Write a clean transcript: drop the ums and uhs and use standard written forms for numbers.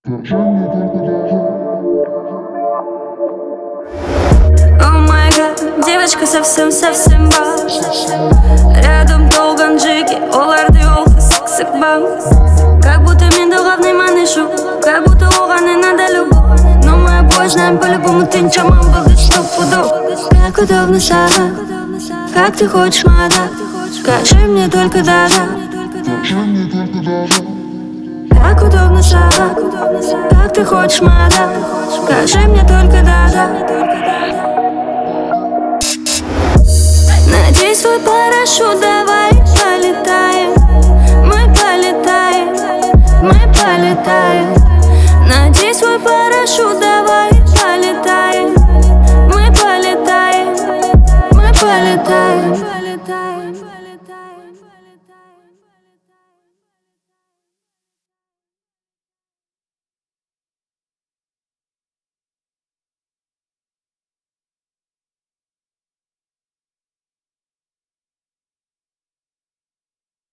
О май гад, девочка совсем-совсем бал. Рядом толган джиги, оларды олды сык-сык бал. Как будто мен главный манышу, как будто оған не надо любовь. Но мы обои знаем по-любому, ты ничего был стопудов. Как удобно сага, как ты хочешь, мада. Скажи мне только да-да. Как удобно сага, как ты хочешь, мада. Скажи мне только да-да. Надень свой парашют, давай.